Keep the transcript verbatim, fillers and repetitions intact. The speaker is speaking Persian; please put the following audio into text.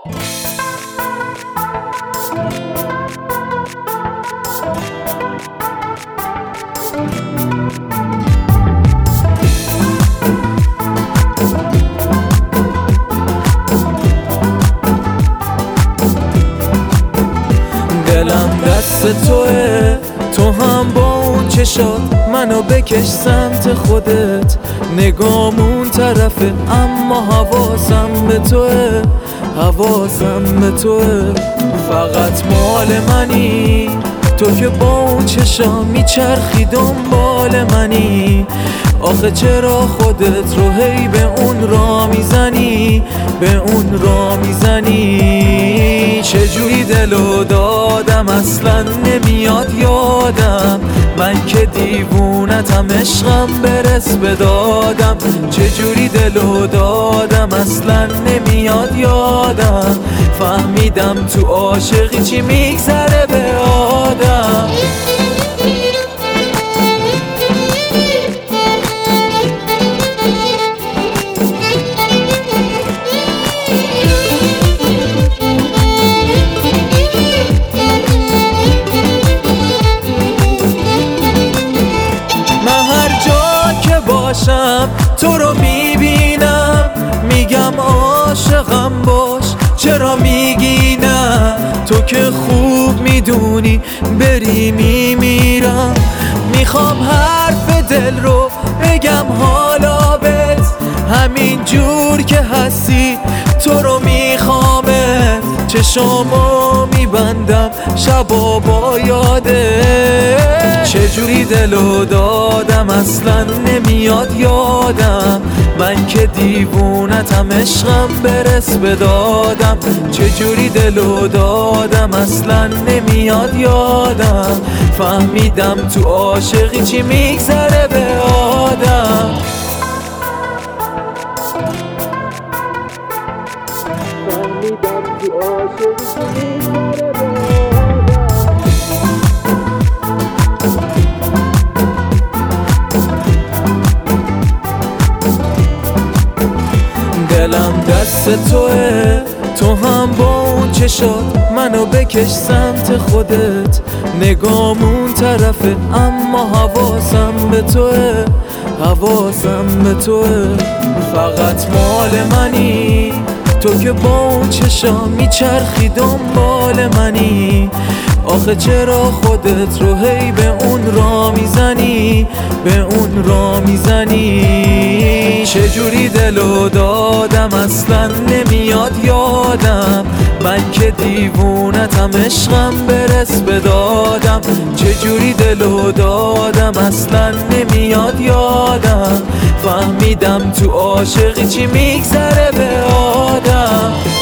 دلم دست توه، تو هم با اون چشات منو بکش سمت خودت. نگامون طرفه اما حواسم به توه، حواسم به توه. فقط مال منی تو که با اون چشا میچرخی دنبال منی. آخه چرا خودت رو هی به اون را میزنی، به اون را میزنی؟ چجوری دلو دادم اصلا نمیاد یادم، من که دیوونتم عشقم برس به دادم. چجوری دلو دادم اصلا نمیاد یادم، فهمیدم تو عاشقی چی میگذره به آدم. تو رو میبینم میگم عاشقم باش، چرا میگی نه؟ تو که خوب میدونی بری میمیرم. میخوام حرف دل رو بگم حالا بهت، همین جور که هستی تو رو میخوامت. چشامو میبندم شبا با یادت. چجوری دلو دادم اصلا نمیاد یادم، من که دیوونتم عشقم برس به دادم. چجوری دلو دادم اصلا نمیاد یادم، فهمیدم تو عاشقی چی میگذره به آدم. فهمیدم تو عاشقی چی میگذره به آدم. دلم دست توه، تو هم با اون چشات منو بکش سمت خودت. نگامون طرفه اما حواسم به توه، حواسم به توه. فقط مال منی تو که با اون چشا میچرخی دنبال منی. آخه چرا خودت رو هی به اون را میزنی، به اون را میزنی؟ چجوری دلو دادم اصلا نمیاد یادم، من که دیوونتم عشقم برس به دادم. چجوری دلو دادم اصلا نمیاد یادم، فهمیدم تو عاشقی چی میگذره به آدم.